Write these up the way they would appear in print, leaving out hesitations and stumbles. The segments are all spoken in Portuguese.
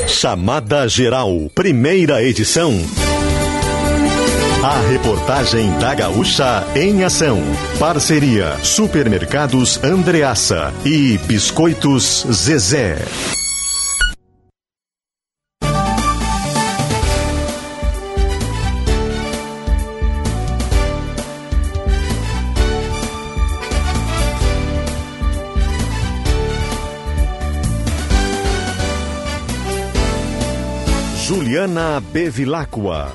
Chamada Geral, primeira edição. A reportagem da Gaúcha em ação. Parceria Supermercados Andreassa e Biscoitos Zezé. Juliana Bevilacqua.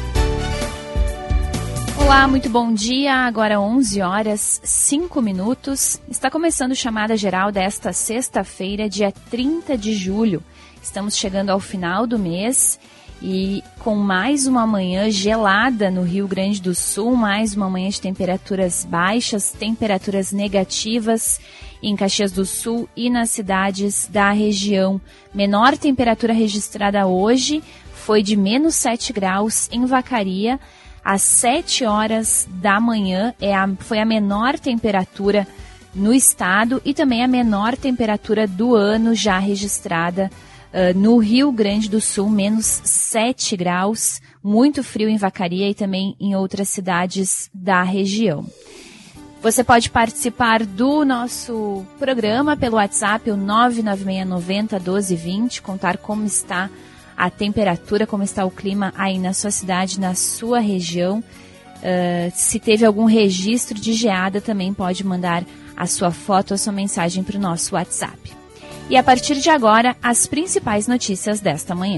Olá, muito bom dia. Agora 11 horas 5 minutos. Está começando o Chamada Geral desta sexta-feira, dia 30 de julho. Estamos chegando ao final do mês e com mais uma manhã gelada no Rio Grande do Sul, mais uma manhã de temperaturas baixas, temperaturas negativas em Caxias do Sul e nas cidades da região. Menor temperatura registrada hoje foi de menos 7 graus em Vacaria. Às 7 horas da manhã foi a menor temperatura no estado e também a menor temperatura do ano já registrada no Rio Grande do Sul, menos 7 graus, muito frio em Vacaria e também em outras cidades da região. Você pode participar do nosso programa pelo WhatsApp, o 996901220, contar como está a temperatura, como está o clima aí na sua cidade, na sua região. Se teve algum registro de geada, também pode mandar a sua foto, a sua mensagem para o nosso WhatsApp. E a partir de agora, as principais notícias desta manhã.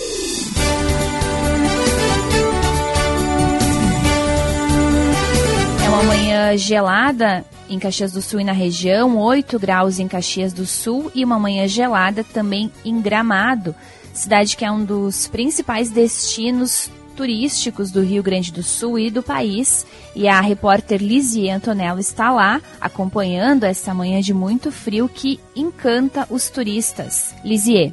É uma manhã gelada em Caxias do Sul e na região, 8 graus em Caxias do Sul e uma manhã gelada também em Gramado, cidade que é um dos principais destinos turísticos do Rio Grande do Sul e do país. E a repórter Lisiê Antonello está lá, acompanhando essa manhã de muito frio que encanta os turistas. Lisiê.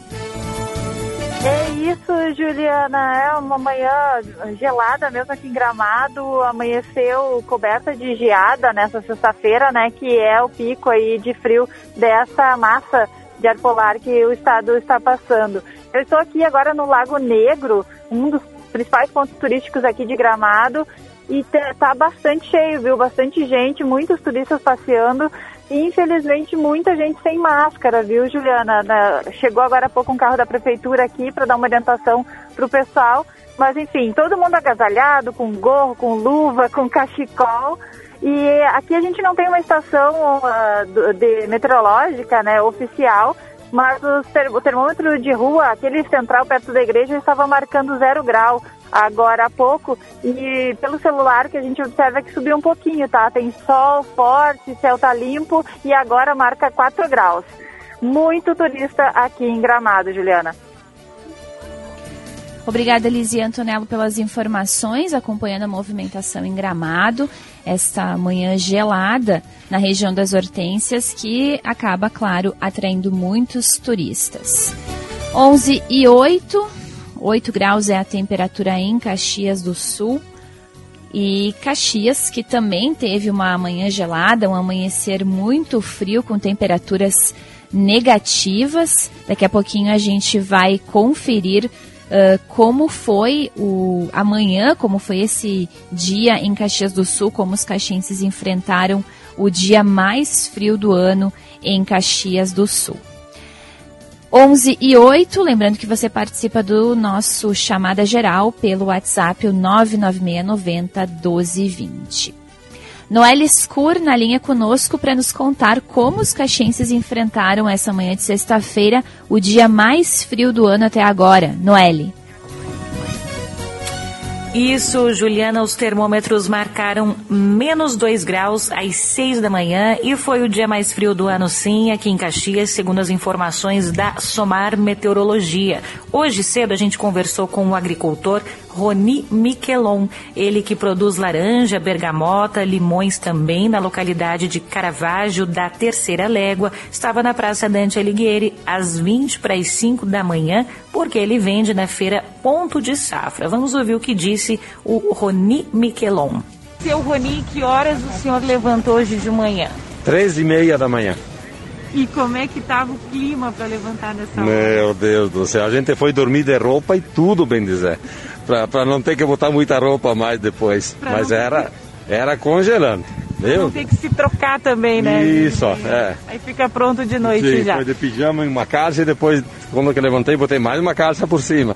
É isso, Juliana. É uma manhã gelada mesmo aqui em Gramado. Amanheceu coberta de geada nessa sexta-feira, né? Que é o pico aí de frio dessa massa de ar polar que o estado está passando. Eu estou aqui agora no Lago Negro, um dos principais pontos turísticos aqui de Gramado, e tá bastante cheio, viu? Bastante gente, muitos turistas passeando e infelizmente muita gente sem máscara, viu, Juliana? Chegou agora há pouco um carro da prefeitura aqui para dar uma orientação para o pessoal, mas enfim, todo mundo agasalhado, com gorro, com luva, com cachecol. E aqui a gente não tem uma estação meteorológica, né, oficial, mas o termômetro de rua, aquele central perto da igreja, estava marcando 0 grau agora há pouco. E pelo celular que a gente observa que subiu um pouquinho, tá? Tem sol forte, céu tá limpo e agora marca 4 graus. Muito turista aqui em Gramado, Juliana. Obrigada, Lisiê Antonello, pelas informações, acompanhando a movimentação em Gramado, esta manhã gelada na região das Hortênsias, que acaba, claro, atraindo muitos turistas. 11h08, 8 graus é a temperatura em Caxias do Sul. E Caxias, que também teve uma manhã gelada, um amanhecer muito frio, com temperaturas negativas. Daqui a pouquinho a gente vai conferir como foi amanhã, como foi esse dia em Caxias do Sul, como os caxienses enfrentaram o dia mais frio do ano em Caxias do Sul. 11h08, lembrando que você participa do nosso Chamada Geral pelo WhatsApp, o 996901220. Noelle Scur na linha conosco para nos contar como os caxienses enfrentaram essa manhã de sexta-feira, o dia mais frio do ano até agora. Noelle. Isso, Juliana, os termômetros marcaram menos 2 graus às 6 da manhã e foi o dia mais frio do ano, sim, aqui em Caxias, segundo as informações da Somar Meteorologia. Hoje cedo a gente conversou com o agricultor Roni Miquelon, ele que produz laranja, bergamota, limões também na localidade de Caravaggio da Terceira Légua. Estava na Praça Dante Alighieri às 20:45 da manhã, porque ele vende na feira Ponto de Safra. Vamos ouvir o que disse o Roni Miquelon. Seu Roni, que horas o senhor levantou hoje de manhã? 3:30 da manhã. E como é que tava o clima para levantar nessa hora? Meu Deus do céu, a gente foi dormir de roupa e tudo, bem dizer, para não ter que botar muita roupa mais depois, mas era congelante. Não tem que se trocar também, né? Isso, Aí fica pronto de noite. Sim, já. Foi de pijama em uma calça e depois, quando eu levantei, botei mais uma calça por cima.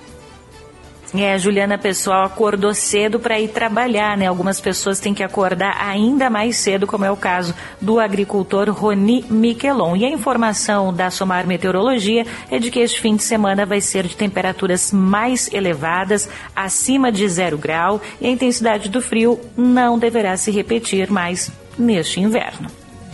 A Juliana, pessoal, acordou cedo para ir trabalhar, né? Algumas pessoas têm que acordar ainda mais cedo, como é o caso do agricultor Roni Miquelon. E a informação da SOMAR Meteorologia é de que este fim de semana vai ser de temperaturas mais elevadas, acima de 0 grau, e a intensidade do frio não deverá se repetir mais neste inverno.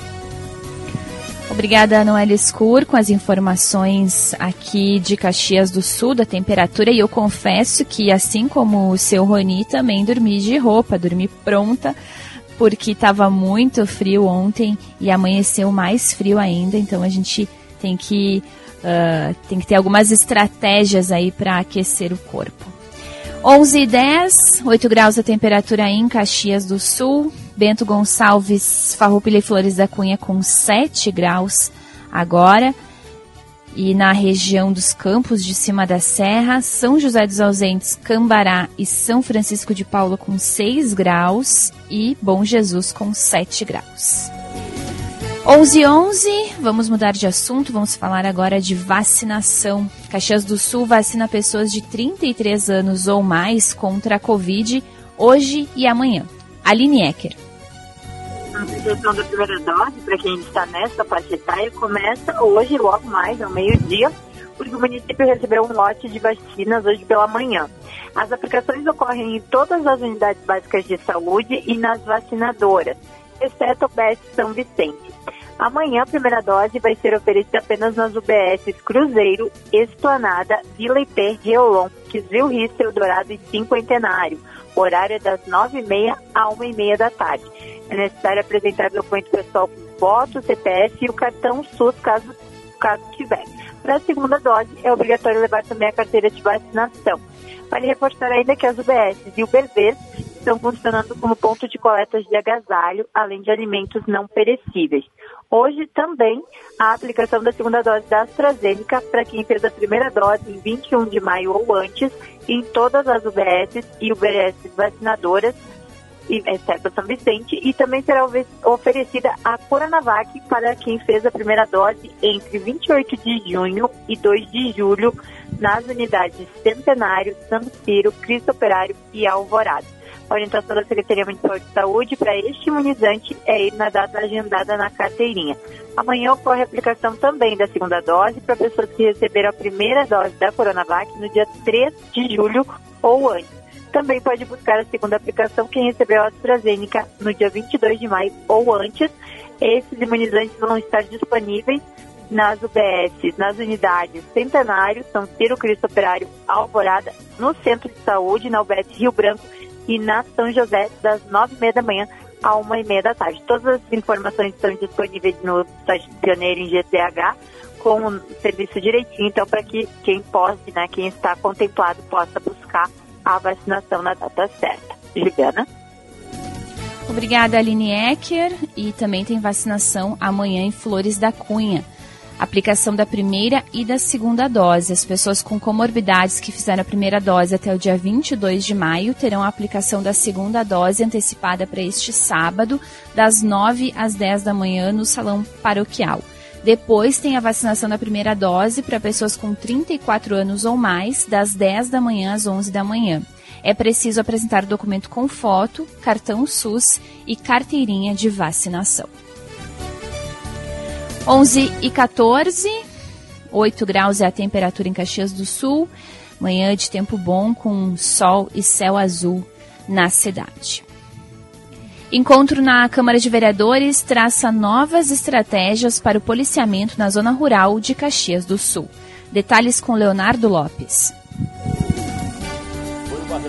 Obrigada, Noelle Scur, com as informações aqui de Caxias do Sul, da temperatura. E eu confesso que, assim como o seu Roni, também dormi de roupa, dormi pronta, porque estava muito frio ontem e amanheceu mais frio ainda. Então a gente tem que ter algumas estratégias aí para aquecer o corpo. 11h10, 8 graus a temperatura em Caxias do Sul. Bento Gonçalves, Farroupilha e Flores da Cunha com 7 graus agora. E na região dos Campos de Cima da Serra, São José dos Ausentes, Cambará e São Francisco de Paula com 6 graus. E Bom Jesus com 7 graus. 11h11, vamos mudar de assunto, vamos falar agora de vacinação. Caxias do Sul vacina pessoas de 33 anos ou mais contra a Covid hoje e amanhã. Aline Ecker. A aplicação da primeira dose, para quem está nessa faixa etária, começa hoje, logo mais, ao meio-dia, porque o município recebeu um lote de vacinas hoje pela manhã. As aplicações ocorrem em todas as unidades básicas de saúde e nas vacinadoras, exceto o UBS São Vicente. Amanhã a primeira dose vai ser oferecida apenas nas UBSs Cruzeiro, Esplanada, Vila Ipê, Reolon, Quisvil, Rista, Eldorado e Cinquentenário. O horário é das 9h30 a 1h30 da tarde. É necessário apresentar documento pessoal com foto, CPF e o cartão SUS, caso tiver. Para a segunda dose, é obrigatório levar também a carteira de vacinação. Vale reforçar ainda que as UBSs e UBVs estão funcionando como ponto de coleta de agasalho, além de alimentos não perecíveis. Hoje também a aplicação da segunda dose da AstraZeneca para quem fez a primeira dose em 21 de maio ou antes, em todas as UBSs e UBS vacinadoras, exceto São Vicente, e também será oferecida a Coronavac para quem fez a primeira dose entre 28 de junho e 2 de julho nas unidades Centenário, São Ciro, Cristo Operário e Alvorada. A orientação da Secretaria Municipal de Saúde para este imunizante é ir na data agendada na carteirinha. Amanhã ocorre a aplicação também da segunda dose para pessoas que receberam a primeira dose da Coronavac no dia 3 de julho ou antes. Também pode buscar a segunda aplicação quem recebeu a AstraZeneca no dia 22 de maio ou antes. Esses imunizantes vão estar disponíveis nas UBSs, nas unidades Centenário, São Ciro, Cristo Operário, Alvorada, no Centro de Saúde, na UBS Rio Branco e na São José, das 9h30 da manhã a 1h30 da tarde. Todas as informações estão disponíveis no site do Pioneiro em GZH, com o serviço direitinho, então para que quem pode, né, quem está contemplado, possa buscar a vacinação na data certa. Juliana? Obrigada, Aline Ecker. E também tem vacinação amanhã em Flores da Cunha. Aplicação da primeira e da segunda dose. As pessoas com comorbidades que fizeram a primeira dose até o dia 22 de maio terão a aplicação da segunda dose antecipada para este sábado, das 9 às 10 da manhã, no Salão Paroquial. Depois tem a vacinação da primeira dose para pessoas com 34 anos ou mais, das 10 da manhã às 11 da manhã. É preciso apresentar documento com foto, cartão SUS e carteirinha de vacinação. 11h14, 8 graus é a temperatura em Caxias do Sul. Manhã de tempo bom com sol e céu azul na cidade. Encontro na Câmara de Vereadores traça novas estratégias para o policiamento na zona rural de Caxias do Sul. Detalhes com Leonardo Lopes. Foi uma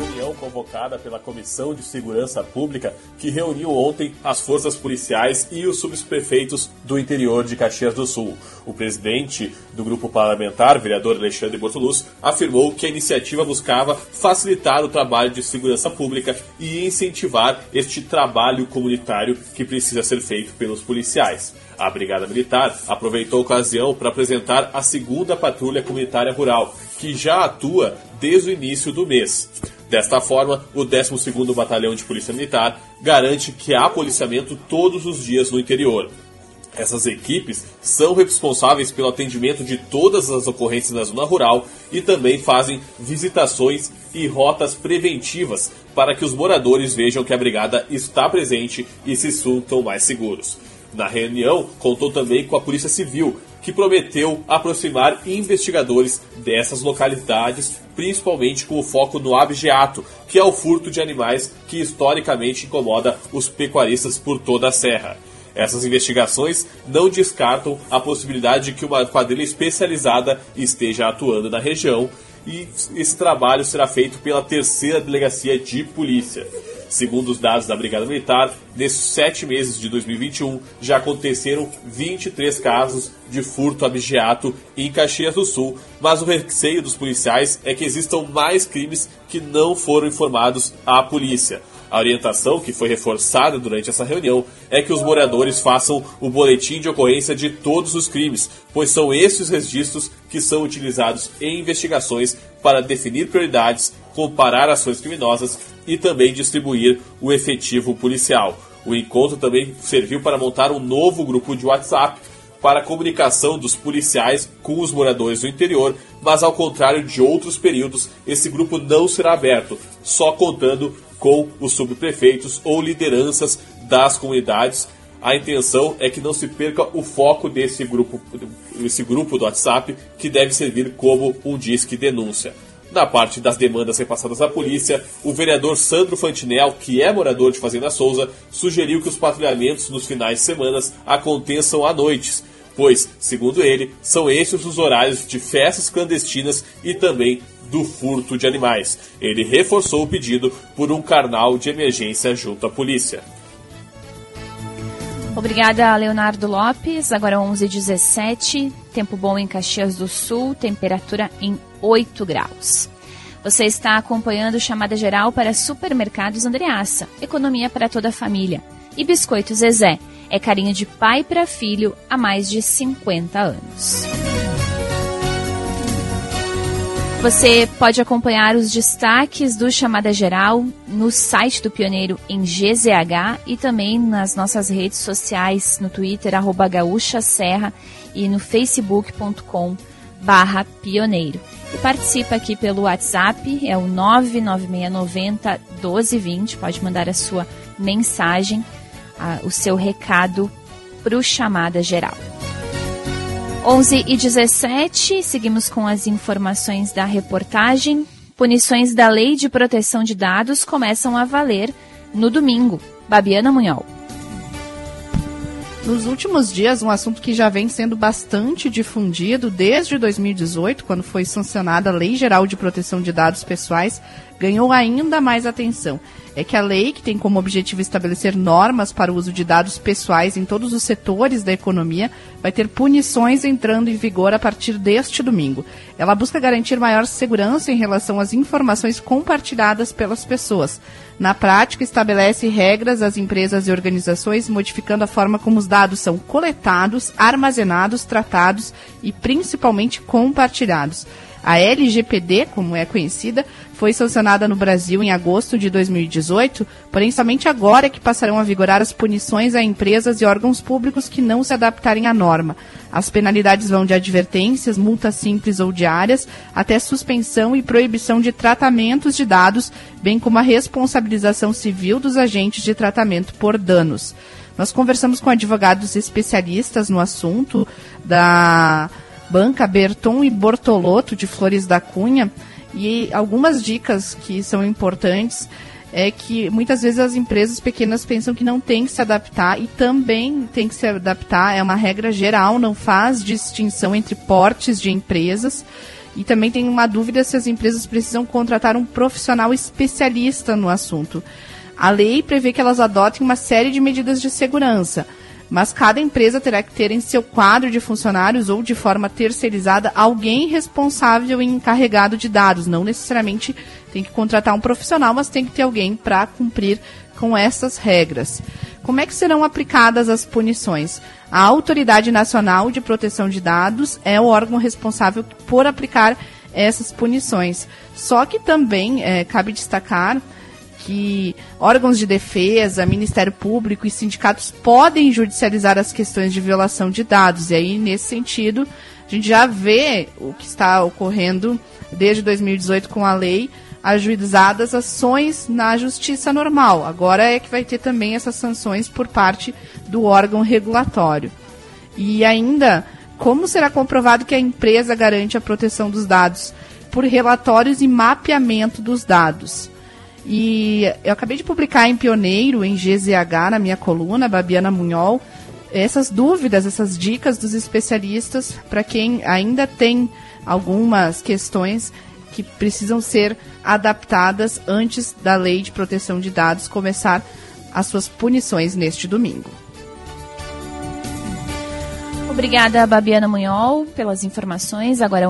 reunião convocada pela Comissão de Segurança Pública, que reuniu ontem as forças policiais e os subprefeitos do interior de Caxias do Sul. O presidente do grupo parlamentar, vereador Alexandre Bortoluz, afirmou que a iniciativa buscava facilitar o trabalho de segurança pública e incentivar este trabalho comunitário que precisa ser feito pelos policiais. A Brigada Militar aproveitou a ocasião para apresentar a 2ª Patrulha Comunitária Rural, que já atua desde o início do mês. Desta forma, o 12º Batalhão de Polícia Militar garante que há policiamento todos os dias no interior. Essas equipes são responsáveis pelo atendimento de todas as ocorrências na zona rural e também fazem visitações e rotas preventivas para que os moradores vejam que a brigada está presente e se sintam mais seguros. Na reunião, contou também com a Polícia Civil, que prometeu aproximar investigadores dessas localidades, principalmente com o foco no abigeato, que é o furto de animais que historicamente incomoda os pecuaristas por toda a serra. Essas investigações não descartam a possibilidade de que uma quadrilha especializada esteja atuando na região, e esse trabalho será feito pela 3ª Delegacia de Polícia. Segundo os dados da Brigada Militar, nesses 7 meses de 2021, já aconteceram 23 casos de furto abigeato em Caxias do Sul, mas o receio dos policiais é que existam mais crimes que não foram informados à polícia. A orientação, que foi reforçada durante essa reunião, é que os moradores façam o boletim de ocorrência de todos os crimes, pois são esses registros que são utilizados em investigações para definir prioridades, comparar ações criminosas e também distribuir o efetivo policial. O encontro também serviu para montar um novo grupo de WhatsApp para a comunicação dos policiais com os moradores do interior, mas ao contrário de outros períodos, esse grupo não será aberto, só contando com os subprefeitos ou lideranças das comunidades. A intenção é que não se perca o foco desse grupo, esse grupo do WhatsApp, que deve servir como um disque denúncia. Na parte das demandas repassadas à polícia, o vereador Sandro Fantinel, que é morador de Fazenda Souza, sugeriu que os patrulhamentos nos finais de semana aconteçam à noites, pois, segundo ele, são esses os horários de festas clandestinas e também do furto de animais. Ele reforçou o pedido por um canal de emergência junto à polícia. Obrigada, Leonardo Lopes. Agora 11h17, tempo bom em Caxias do Sul, temperatura em 8 graus. Você está acompanhando Chamada Geral para Supermercados Andreassa, economia para toda a família. E Biscoito Zezé, é carinho de pai para filho há mais de 50 anos. Você pode acompanhar os destaques do Chamada Geral no site do Pioneiro em GZH e também nas nossas redes sociais, no Twitter, @gaúchaserra e no facebook.com/pioneiro. E participa aqui pelo WhatsApp, é o 996901220, pode mandar a sua mensagem, o seu recado para o Chamada Geral. 11h17, seguimos com as informações da reportagem. Punições da Lei de Proteção de Dados começam a valer no domingo. Babiana Munhol. Nos últimos dias, um assunto que já vem sendo bastante difundido desde 2018, quando foi sancionada a Lei Geral de Proteção de Dados Pessoais, ganhou ainda mais atenção. É que a lei, que tem como objetivo estabelecer normas para o uso de dados pessoais em todos os setores da economia, vai ter punições entrando em vigor a partir deste domingo. Ela busca garantir maior segurança em relação às informações compartilhadas pelas pessoas. Na prática, estabelece regras às empresas e organizações, modificando a forma como os dados são coletados, armazenados, tratados e principalmente compartilhados. A LGPD, como é conhecida, foi sancionada no Brasil em agosto de 2018, porém somente agora é que passarão a vigorar as punições a empresas e órgãos públicos que não se adaptarem à norma. As penalidades vão de advertências, multas simples ou diárias, até suspensão e proibição de tratamentos de dados, bem como a responsabilização civil dos agentes de tratamento por danos. Nós conversamos com advogados especialistas no assunto da Banca Berton e Bortolotto de Flores da Cunha, e algumas dicas que são importantes é que muitas vezes as empresas pequenas pensam que não tem que se adaptar, e também tem que se adaptar, é uma regra geral, não faz distinção entre portes de empresas, E também tem uma dúvida se as empresas precisam contratar um profissional especialista no assunto. A lei prevê que elas adotem uma série de medidas de segurança, mas cada empresa terá que ter em seu quadro de funcionários ou de forma terceirizada alguém responsável e encarregado de dados. Não necessariamente tem que contratar um profissional, mas tem que ter alguém para cumprir com essas regras. Como é que serão aplicadas as punições? A Autoridade Nacional de Proteção de Dados é o órgão responsável por aplicar essas punições. Só que também cabe destacar que órgãos de defesa, Ministério Público e sindicatos podem judicializar as questões de violação de dados. E aí, nesse sentido, a gente já vê o que está ocorrendo desde 2018 com a lei, ajuizadas ações na justiça normal. Agora é que vai ter também essas sanções por parte do órgão regulatório. E ainda, como será comprovado que a empresa garante a proteção dos dados? Por relatórios e mapeamento dos dados. E eu acabei de publicar em Pioneiro, em GZH, na minha coluna, Babiana Munhol, essas dúvidas, essas dicas dos especialistas para quem ainda tem algumas questões que precisam ser adaptadas antes da Lei de Proteção de Dados começar as suas punições neste domingo. Obrigada, Babiana Munhol, pelas informações. Agora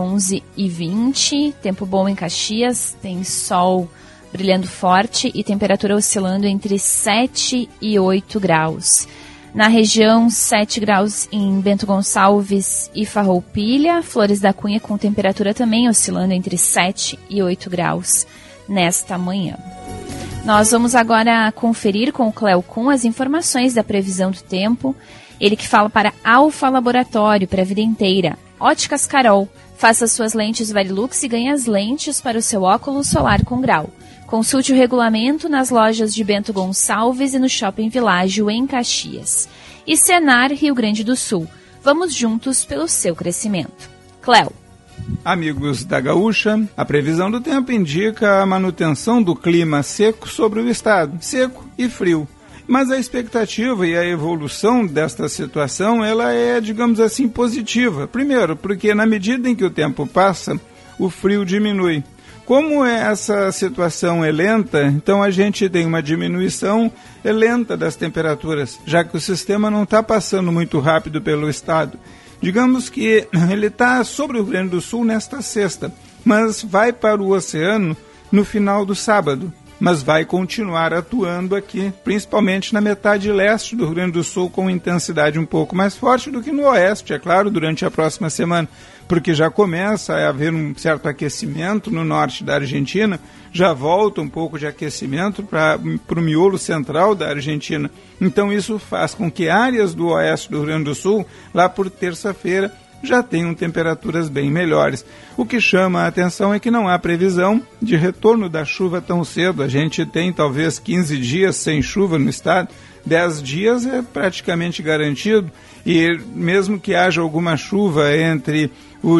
11h20, tempo bom em Caxias, tem sol brilhando forte e temperatura oscilando entre 7 e 8 graus. Na região, 7 graus em Bento Gonçalves e Farroupilha, Flores da Cunha com temperatura também oscilando entre 7 e 8 graus nesta manhã. Nós vamos agora conferir com o Cléo Kuhn as informações da previsão do tempo. Ele que fala para Alfa Laboratório, para a vida inteira. Óticas Carol, faça suas lentes Varilux e ganhe as lentes para o seu óculos solar com grau. Consulte o regulamento nas lojas de Bento Gonçalves e no Shopping Világio, em Caxias. E Senar, Rio Grande do Sul. Vamos juntos pelo seu crescimento. Cléo. Amigos da Gaúcha, a previsão do tempo indica a manutenção do clima seco sobre o estado, seco e frio. Mas a expectativa e a evolução desta situação, ela é, digamos assim, positiva. Primeiro, porque na medida em que o tempo passa, o frio diminui. Como essa situação é lenta, então a gente tem uma diminuição lenta das temperaturas, já que o sistema não está passando muito rápido pelo estado. Digamos que ele está sobre o Rio Grande do Sul nesta sexta, mas vai para o oceano no final do sábado. Mas vai continuar atuando aqui, principalmente na metade leste do Rio Grande do Sul, com intensidade um pouco mais forte do que no oeste, é claro, durante a próxima semana, porque já começa a haver um certo aquecimento no norte da Argentina, já volta um pouco de aquecimento para o miolo central da Argentina. Então isso faz com que áreas do oeste do Rio Grande do Sul, lá por terça-feira, já tenham temperaturas bem melhores. O que chama a atenção é que não há previsão de retorno da chuva tão cedo. A gente tem talvez 15 dias sem chuva no estado, 10 dias é praticamente garantido, e mesmo que haja alguma chuva entre o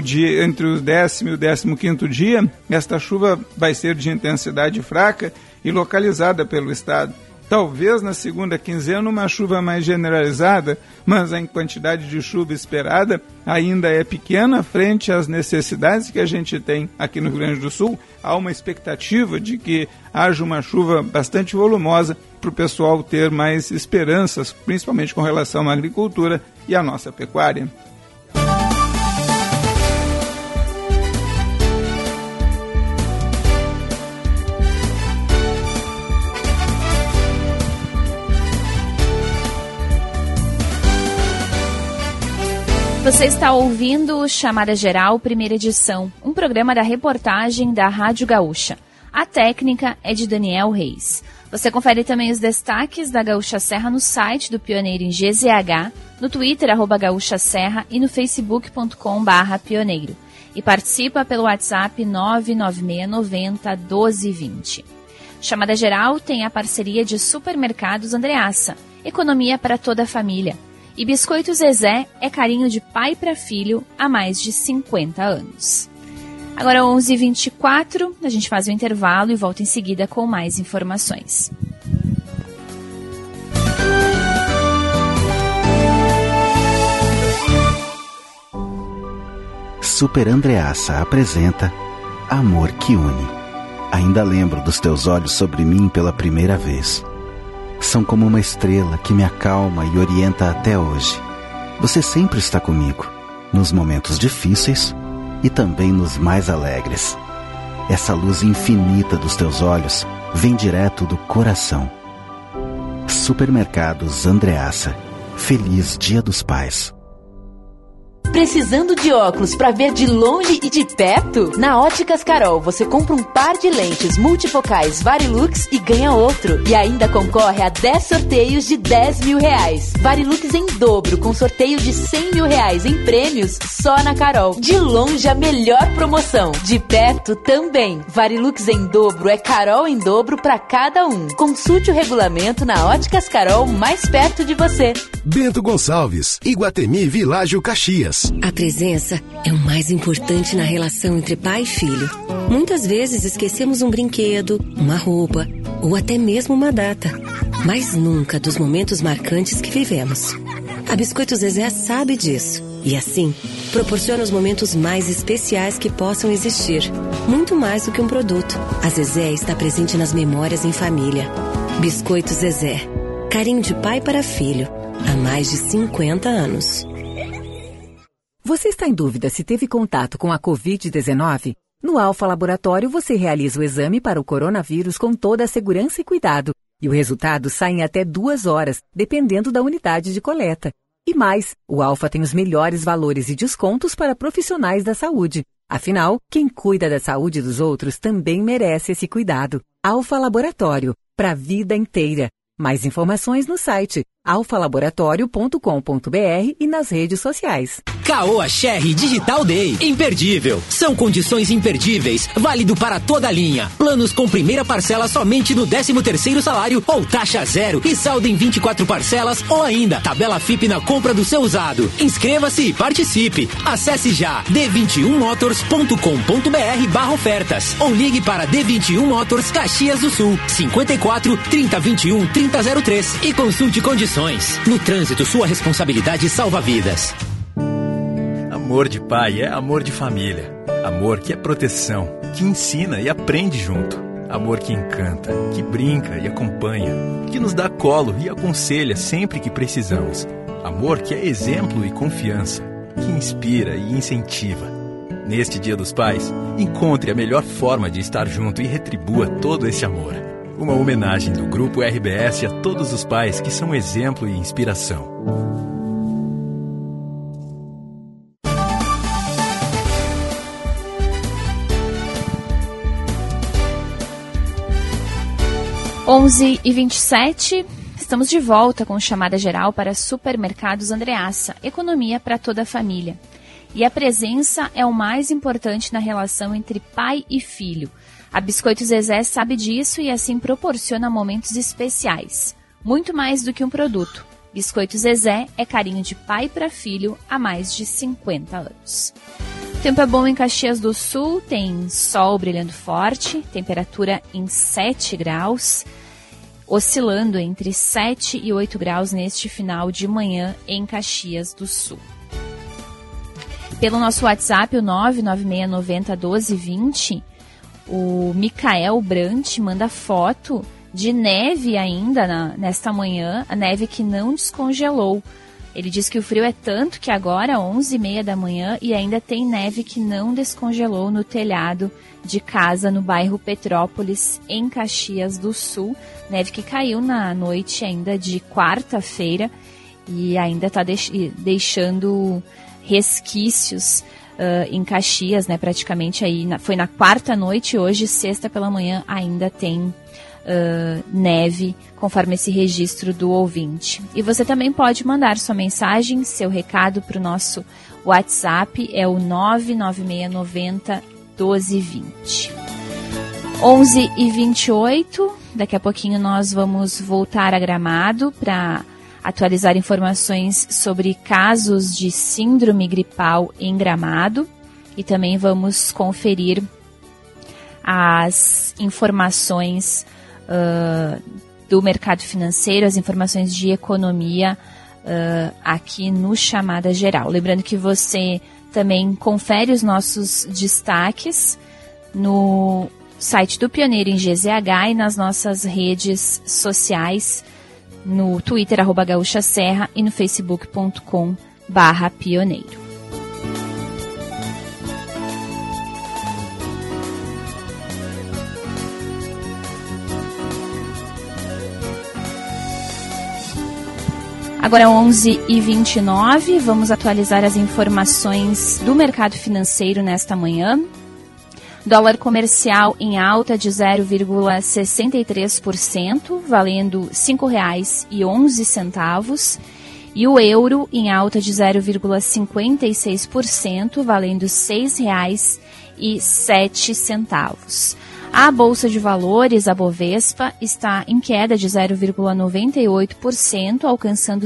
10º e o 15º dia, esta chuva vai ser de intensidade fraca e localizada pelo estado. Talvez na segunda quinzena uma chuva mais generalizada, mas a quantidade de chuva esperada ainda é pequena frente às necessidades que a gente tem aqui no Rio Grande do Sul. Há uma expectativa de que haja uma chuva bastante volumosa para o pessoal ter mais esperanças, principalmente com relação à agricultura e à nossa pecuária. Você está ouvindo Chamada Geral, primeira edição, um programa da reportagem da Rádio Gaúcha. A técnica é de Daniel Reis. Você confere também os destaques da Gaúcha Serra no site do Pioneiro em GZH, no Twitter, @Gaúcha Serra e no facebook.com/pioneiro. E participa pelo WhatsApp 996901220. Chamada Geral tem a parceria de Supermercados Andreassa, economia para toda a família. E Biscoitos Zezé é carinho de pai para filho há mais de 50 anos. Agora 11h24, a gente faz o intervalo e volta em seguida com mais informações. Super Andreassa apresenta Amor que Une. Ainda lembro dos teus olhos sobre mim pela primeira vez. São como uma estrela que me acalma e orienta até hoje. Você sempre está comigo, nos momentos difíceis e também nos mais alegres. Essa luz infinita dos teus olhos vem direto do coração. Supermercados Andreassa. Feliz Dia dos Pais. Precisando de óculos para ver de longe e de perto? Na Óticas Carol, você compra um par de lentes multifocais Varilux e ganha outro. E ainda concorre a 10 sorteios de R$10 mil. Varilux em dobro, com sorteio de R$100 mil em prêmios, só na Carol. De longe, a melhor promoção. De perto, também. Varilux em dobro é Carol em dobro para cada um. Consulte o regulamento na Óticas Carol, mais perto de você. Bento Gonçalves, Iguatemi Világio Caxias. A presença é o mais importante na relação entre pai e filho. Muitas vezes esquecemos um brinquedo, uma roupa ou até mesmo uma data, mas nunca dos momentos marcantes que vivemos. A Biscoito Zezé sabe disso e, assim, proporciona os momentos mais especiais que possam existir. Muito mais do que um produto. A Zezé está presente nas memórias em família. Biscoito Zezé. Carinho de pai para filho. Há mais de 50 anos. Você está em dúvida se teve contato com a Covid-19? No Alfa Laboratório você realiza o exame para o coronavírus com toda a segurança e cuidado. E o resultado sai em até 2 horas, dependendo da unidade de coleta. E mais, o Alfa tem os melhores valores e descontos para profissionais da saúde. Afinal, quem cuida da saúde dos outros também merece esse cuidado. Alfa Laboratório, para a vida inteira. Mais informações no site alfalaboratório.com.br e nas redes sociais. Caoa Sherry Digital Day. Imperdível. São condições imperdíveis. Válido para toda a linha. Planos com primeira parcela somente no 13º salário ou taxa zero e saldo em 24 parcelas ou ainda tabela FIP na compra do seu usado. Inscreva-se e participe. Acesse já d21motors.com.br/ofertas ou ligue para D21 Motors Caxias do Sul 54 3021 3003 e consulte condições. No trânsito, sua responsabilidade salva vidas. Amor de pai é amor de família. Amor que é proteção, que ensina e aprende junto. Amor que encanta, que brinca e acompanha, que nos dá colo e aconselha sempre que precisamos. Amor que é exemplo e confiança, que inspira e incentiva. Neste Dia dos Pais, encontre a melhor forma de estar junto e retribua todo esse amor. Uma homenagem do Grupo RBS a todos os pais que são exemplo e inspiração. Onze e 27, estamos de volta com chamada geral para Supermercados Andreassa, economia para toda a família. E a presença é o mais importante na relação entre pai e filho. A Biscoito Zezé sabe disso e assim proporciona momentos especiais. Muito mais do que um produto. Biscoito Zezé é carinho de pai para filho há mais de 50 anos. O tempo é bom em Caxias do Sul, tem sol brilhando forte, temperatura em 7 graus, oscilando entre 7 e 8 graus neste final de manhã em Caxias do Sul. Pelo nosso WhatsApp, o 996901220, o Micael Brant manda foto de neve ainda nesta manhã, a neve que não descongelou. Ele diz que o frio é tanto que agora, 11h30 da manhã, e ainda tem neve que não descongelou no telhado de casa no bairro Petrópolis, em Caxias do Sul. Neve que caiu na noite ainda de quarta-feira e ainda está deixando resquícios em Caxias, né, praticamente aí, foi na quarta noite, hoje, sexta pela manhã, ainda tem neve, conforme esse registro do ouvinte. E você também pode mandar sua mensagem, seu recado para o nosso WhatsApp, é o 996901220. 11h28, daqui a pouquinho nós vamos voltar a Gramado para atualizar informações sobre casos de síndrome gripal em Gramado e também vamos conferir as informações do mercado financeiro, as informações de economia aqui no Chamada Geral. Lembrando que você Também confere os nossos destaques no site do Pioneiro em GZH e nas nossas redes sociais, no Twitter, @gaúchaserra, e no facebook.com/pioneiro. Agora 11h29, vamos atualizar as informações do mercado financeiro nesta manhã. Dólar comercial em alta de 0,63%, valendo R$ 5,11. E o euro em alta de 0,56%, valendo R$ 6,07. A Bolsa de Valores, a Bovespa, está em queda de 0,98%, alcançando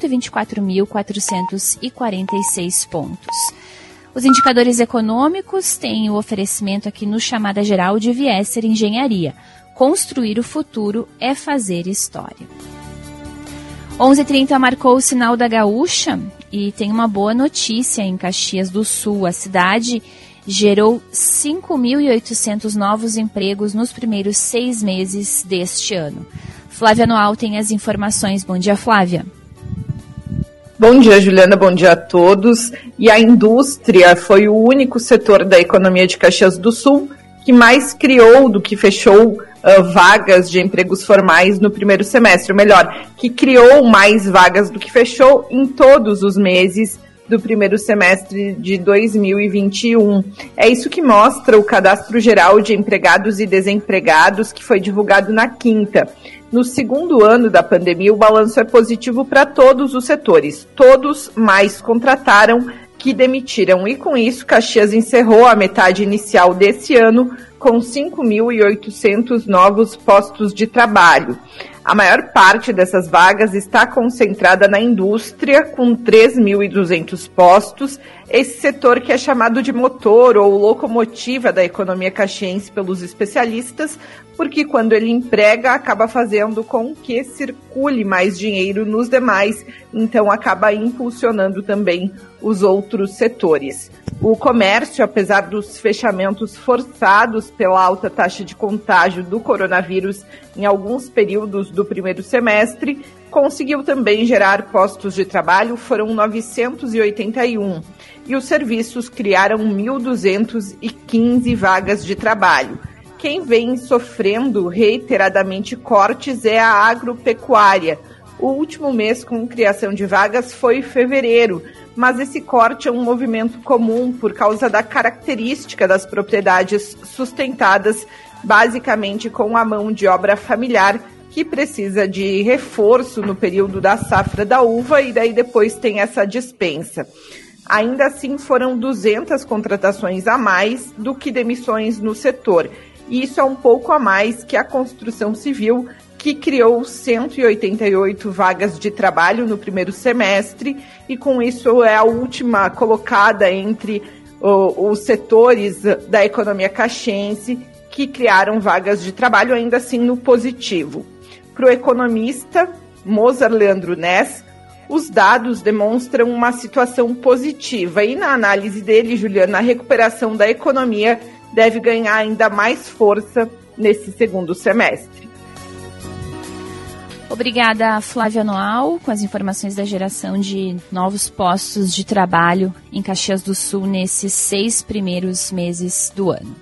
124.446 pontos. Os indicadores econômicos têm o oferecimento aqui no Chamada Geral de Viesser Engenharia. Construir o futuro é fazer história. 11h30 marcou o sinal da Gaúcha e tem uma boa notícia em Caxias do Sul. A cidade gerou 5.800 novos empregos nos primeiros 6 meses deste ano. Flávia Noal tem as informações. Bom dia, Flávia. Bom dia, Juliana. Bom dia a todos. E a indústria foi o único setor da economia de Caxias do Sul que mais criou do que fechou vagas de empregos formais no primeiro semestre. Ou melhor, que criou mais vagas do que fechou em todos os meses do primeiro semestre de 2021. É isso que mostra o Cadastro Geral de Empregados e Desempregados, que foi divulgado na quinta. No segundo ano da pandemia, o balanço é positivo para todos os setores. Todos mais contrataram que demitiram. E com isso, Caxias encerrou a metade inicial desse ano com 5.800 novos postos de trabalho. A maior parte dessas vagas está concentrada na indústria, com 3.200 postos. Esse setor que é chamado de motor ou locomotiva da economia caxiense pelos especialistas, porque quando ele emprega, acaba fazendo com que circule mais dinheiro nos demais, então acaba impulsionando também os outros setores. O comércio, apesar dos fechamentos forçados pela alta taxa de contágio do coronavírus em alguns períodos do primeiro semestre, conseguiu também gerar postos de trabalho, foram 981. E os serviços criaram 1.215 vagas de trabalho. Quem vem sofrendo reiteradamente cortes é a agropecuária. O último mês com criação de vagas foi fevereiro, mas esse corte é um movimento comum por causa da característica das propriedades sustentadas basicamente com a mão de obra familiar, que precisa de reforço no período da safra da uva e daí depois tem essa dispensa. Ainda assim, foram 200 contratações a mais do que demissões no setor. E isso é um pouco a mais que a construção civil, que criou 188 vagas de trabalho no primeiro semestre, e com isso é a última colocada entre os setores da economia caxiense que criaram vagas de trabalho, ainda assim no positivo. Para o economista Mozart Leandro Ness, os dados demonstram uma situação positiva e na análise dele, Juliana, a recuperação da economia deve ganhar ainda mais força nesse segundo semestre. Obrigada, Flávia Noal, com as informações da geração de novos postos de trabalho em Caxias do Sul nesses 6 primeiros meses do ano.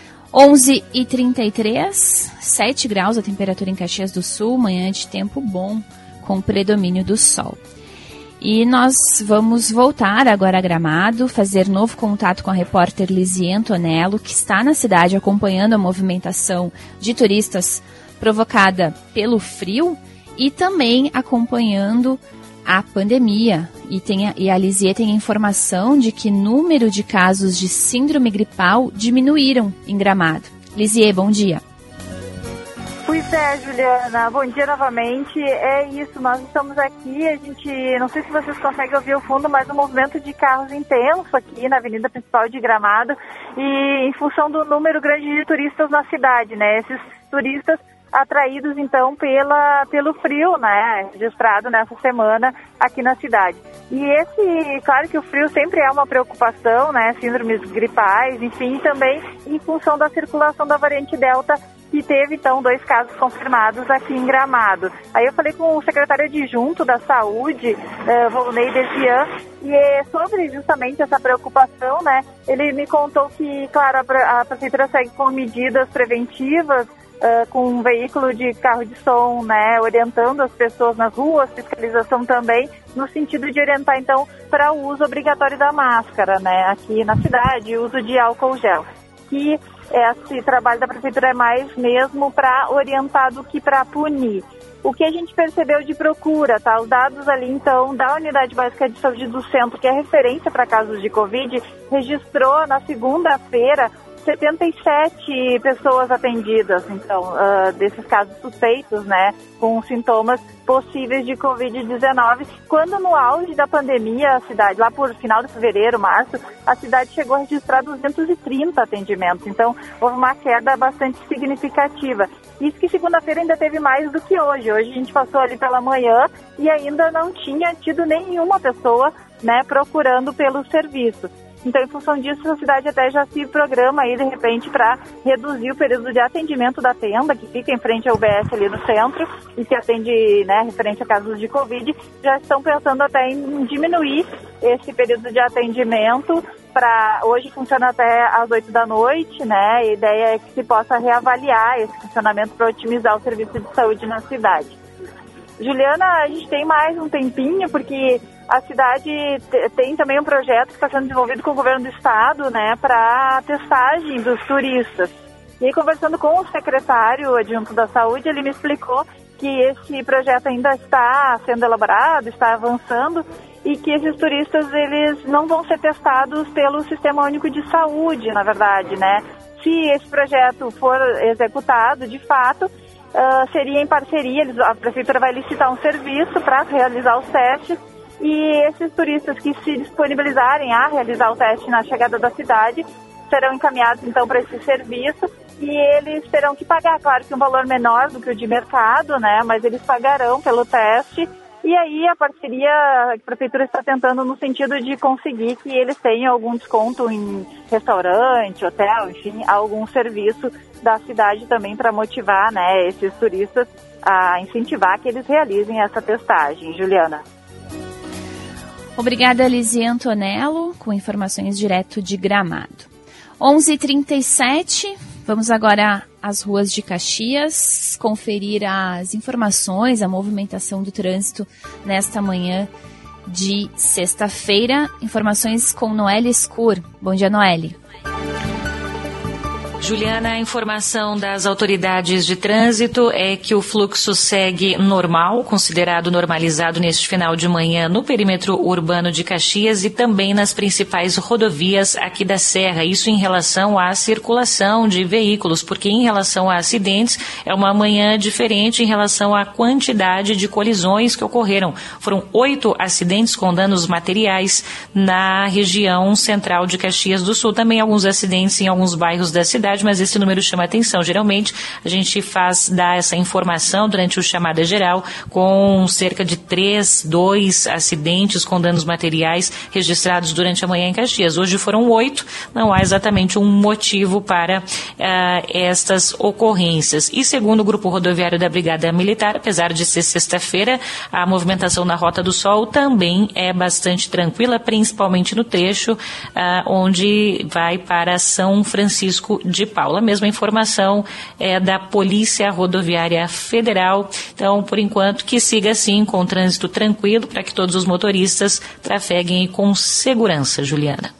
11h33, 7 graus a temperatura em Caxias do Sul, manhã de tempo bom, com predomínio do sol. E nós vamos voltar agora a Gramado, fazer novo contato com a repórter Lizie Antonello, que está na cidade acompanhando a movimentação de turistas provocada pelo frio e também acompanhando a pandemia. E a Lizie tem a informação de que o número de casos de síndrome gripal diminuíram em Gramado. Lizie, bom dia. Pois é, Juliana, bom dia novamente. É isso, nós estamos aqui, não sei se vocês conseguem ouvir o fundo, mas um movimento de carros intenso aqui na avenida principal de Gramado, e em função do número grande de turistas na cidade, né? Esses turistas atraídos então pelo frio, né, registrado nessa semana aqui na cidade. E claro que o frio sempre é uma preocupação, né, síndromes gripais, enfim, também em função da circulação da variante Delta, que teve, então, 2 casos confirmados aqui em Gramado. Aí eu falei com o secretário adjunto da Saúde, Volney Desian, e sobre justamente essa preocupação, né, ele me contou que, claro, a prefeitura segue com medidas preventivas, com um veículo de carro de som, né, orientando as pessoas nas ruas, fiscalização também, no sentido de orientar, então, para o uso obrigatório da máscara, né, aqui na cidade, o uso de álcool gel. Que esse trabalho da prefeitura é mais mesmo para orientar do que para punir. O que a gente percebeu de procura, tá? Os dados ali, então, da Unidade Básica de Saúde do Centro, que é referência para casos de Covid, registrou na segunda-feira 77 pessoas atendidas, então, desses casos suspeitos, né, com sintomas possíveis de Covid-19, quando no auge da pandemia, a cidade, lá por final de fevereiro, março, a cidade chegou a registrar 230 atendimentos, então houve uma queda bastante significativa. Isso que segunda-feira ainda teve mais do que hoje. Hoje a gente passou ali pela manhã e ainda não tinha tido nenhuma pessoa, né, procurando pelo serviço. Então, em função disso, a cidade até já se programa aí, de repente, para reduzir o período de atendimento da tenda, que fica em frente ao UBS ali no centro, e que atende, né, referente a casos de Covid. Já estão pensando até em diminuir esse período de atendimento. Hoje funciona até às 8 da noite, né? A ideia é que se possa reavaliar esse funcionamento para otimizar o serviço de saúde na cidade. Juliana, a gente tem mais um tempinho, porque a cidade tem também um projeto que está sendo desenvolvido com o governo do estado, né, para testagem dos turistas. E aí, conversando com o secretário adjunto da saúde, ele me explicou que esse projeto ainda está sendo elaborado, está avançando, e que esses turistas, eles não vão ser testados pelo Sistema Único de Saúde, na verdade, né? Se esse projeto for executado, de fato, seria em parceria, a prefeitura vai licitar um serviço para realizar os testes, e esses turistas que se disponibilizarem a realizar o teste na chegada da cidade serão encaminhados então para esse serviço, e eles terão que pagar, claro que um valor menor do que o de mercado, né, mas eles pagarão pelo teste. E aí a parceria, a prefeitura está tentando no sentido de conseguir que eles tenham algum desconto em restaurante, hotel, enfim, algum serviço da cidade também para motivar, né, esses turistas a incentivar que eles realizem essa testagem. Juliana. Obrigada, Lizia Antonello, com informações direto de Gramado. 11h37, vamos agora às ruas de Caxias, conferir as informações, a movimentação do trânsito nesta manhã de sexta-feira. Informações com Noelle Scur. Bom dia, Noelle. Juliana, a informação das autoridades de trânsito é que o fluxo segue normal, considerado normalizado neste final de manhã no perímetro urbano de Caxias e também nas principais rodovias aqui da Serra. Isso em relação à circulação de veículos, porque em relação a acidentes é uma manhã diferente em relação à quantidade de colisões que ocorreram. Foram 8 acidentes com danos materiais na região central de Caxias do Sul. Também alguns acidentes em alguns bairros da cidade, mas esse número chama atenção. Geralmente a gente dá essa informação durante o chamada geral com cerca de 2 acidentes com danos materiais registrados durante a manhã em Caxias. Hoje foram 8, não há exatamente um motivo para estas ocorrências. E segundo o Grupo Rodoviário da Brigada Militar, apesar de ser sexta-feira, a movimentação na Rota do Sol também é bastante tranquila, principalmente no trecho onde vai para São Francisco de Paula. A mesma informação é da Polícia Rodoviária Federal. Então, por enquanto, que siga assim, com o trânsito tranquilo, para que todos os motoristas trafeguem com segurança. Juliana.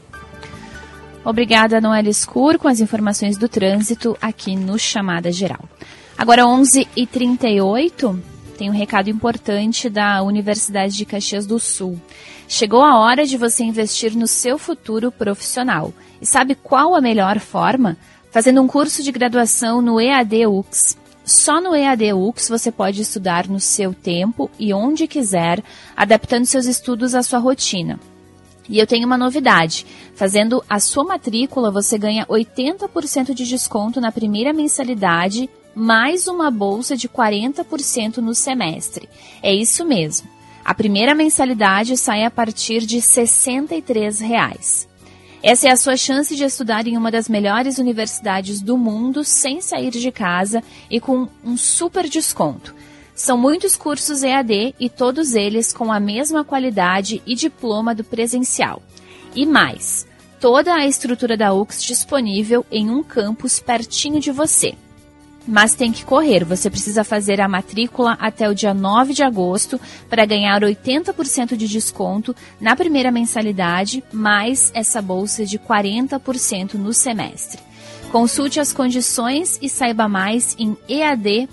Obrigada, Noelle Scur, com as informações do trânsito aqui no Chamada Geral. Agora, 11h38, tem um recado importante da Universidade de Caxias do Sul. Chegou a hora de você investir no seu futuro profissional. E sabe qual a melhor forma? Fazendo um curso de graduação no EAD UX. Só no EAD UX você pode estudar no seu tempo e onde quiser, adaptando seus estudos à sua rotina. E eu tenho uma novidade. Fazendo a sua matrícula, você ganha 80% de desconto na primeira mensalidade mais uma bolsa de 40% no semestre. É isso mesmo. A primeira mensalidade sai a partir de R$ 63. Essa é a sua chance de estudar em uma das melhores universidades do mundo sem sair de casa e com um super desconto. São muitos cursos EAD e todos eles com a mesma qualidade e diploma do presencial. E mais, toda a estrutura da UX disponível em um campus pertinho de você. Mas tem que correr, você precisa fazer a matrícula até o dia 9 de agosto para ganhar 80% de desconto na primeira mensalidade, mais essa bolsa de 40% no semestre. Consulte as condições e saiba mais em ead.ux.br.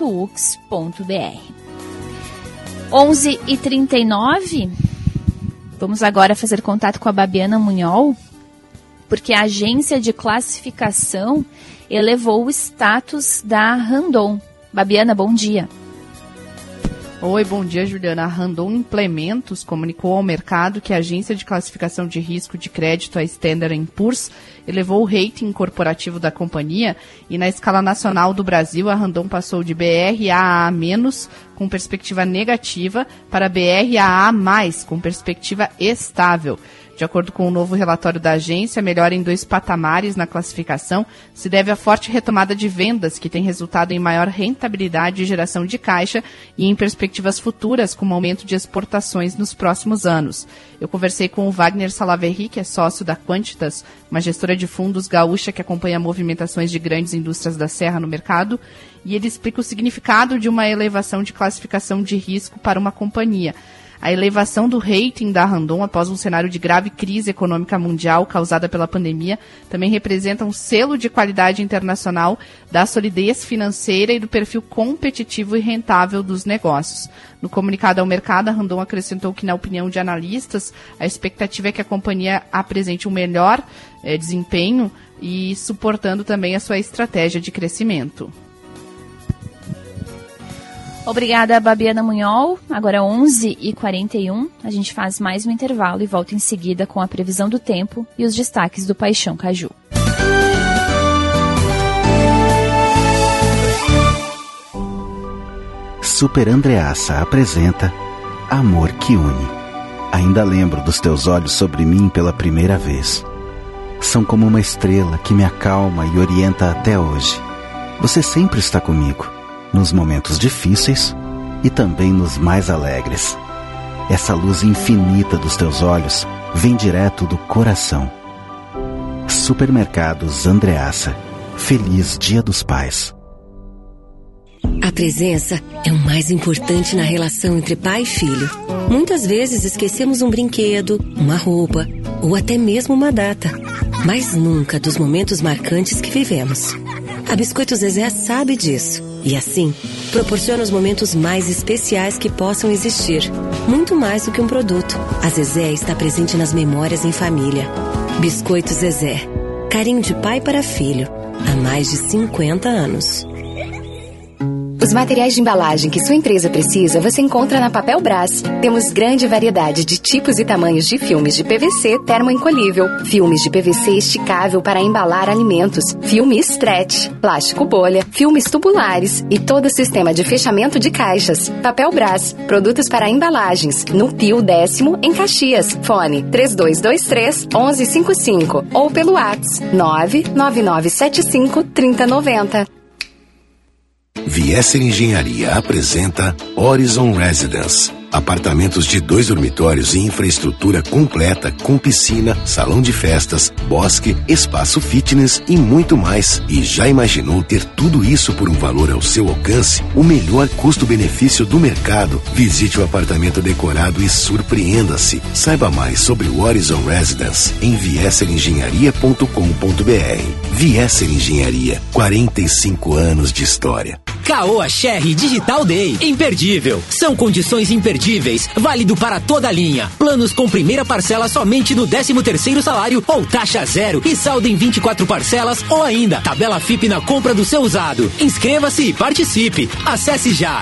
11h39, vamos agora fazer contato com a Babiana Munhol, porque a agência de classificação elevou o status da Randon. Babiana, bom dia. Oi, bom dia, Juliana. A Randon Implementos comunicou ao mercado que a agência de classificação de risco de crédito, a Standard & Poor's, elevou o rating corporativo da companhia e na escala nacional do Brasil, a Randon passou de BRAA- com perspectiva negativa para BRAA+, com perspectiva estável. De acordo com o novo relatório da agência, a melhora em 2 patamares na classificação se deve à forte retomada de vendas, que tem resultado em maior rentabilidade e geração de caixa e em perspectivas futuras com um aumento de exportações nos próximos anos. Eu conversei com o Wagner Salaverry, que é sócio da Quantitas, uma gestora de fundos gaúcha que acompanha movimentações de grandes indústrias da Serra no mercado, e ele explica o significado de uma elevação de classificação de risco para uma companhia. A elevação do rating da Randon após um cenário de grave crise econômica mundial causada pela pandemia também representa um selo de qualidade internacional da solidez financeira e do perfil competitivo e rentável dos negócios. No comunicado ao mercado, a Randon acrescentou que, na opinião de analistas, a expectativa é que a companhia apresente um melhor desempenho e suportando também a sua estratégia de crescimento. Obrigada, Babiana Munhol. Agora 11h41, a gente faz mais um intervalo e volta em seguida com a previsão do tempo e os destaques do Paixão Caju. Super Andreassa apresenta Amor que Une. Ainda lembro dos teus olhos sobre mim pela primeira vez. São como uma estrela que me acalma e orienta até hoje. Você sempre está comigo, nos momentos difíceis e também nos mais alegres. Essa luz infinita dos teus olhos vem direto do coração. Supermercados Andreassa. Feliz Dia dos Pais. A presença é o mais importante na relação entre pai e filho. Muitas vezes esquecemos um brinquedo, uma roupa ou até mesmo uma data, mas nunca dos momentos marcantes que vivemos. A Biscoito Zezé sabe disso e, assim, proporciona os momentos mais especiais que possam existir. Muito mais do que um produto, a Zezé está presente nas memórias em família. Biscoito Zezé. Carinho de pai para filho. Há mais de 50 anos. Os materiais de embalagem que sua empresa precisa você encontra na Papel Brás. Temos grande variedade de tipos e tamanhos de filmes de PVC termoencolhível, filmes de PVC esticável para embalar alimentos, filme stretch, plástico bolha, filmes tubulares e todo o sistema de fechamento de caixas. Papel Brás, produtos para embalagens, no Pio 10º, em Caxias. Fone 3223-1155 ou pelo WhatsApp 99975-3090. Viesser Engenharia apresenta Horizon Residence. Apartamentos de 2 dormitórios e infraestrutura completa com piscina, salão de festas, bosque, espaço fitness e muito mais. E já imaginou ter tudo isso por um valor ao seu alcance? O melhor custo-benefício do mercado. Visite o apartamento decorado e surpreenda-se. Saiba mais sobre o Horizon Residence em viesserengenharia.com.br. Viesser Engenharia, 45 anos de história. Caoa Sherry Digital Day. Imperdível. São condições imperdíveis. Válido para toda a linha. Planos com primeira parcela somente no 13º salário ou taxa zero e saldo em 24 parcelas ou ainda tabela FIP na compra do seu usado. Inscreva-se e participe. Acesse já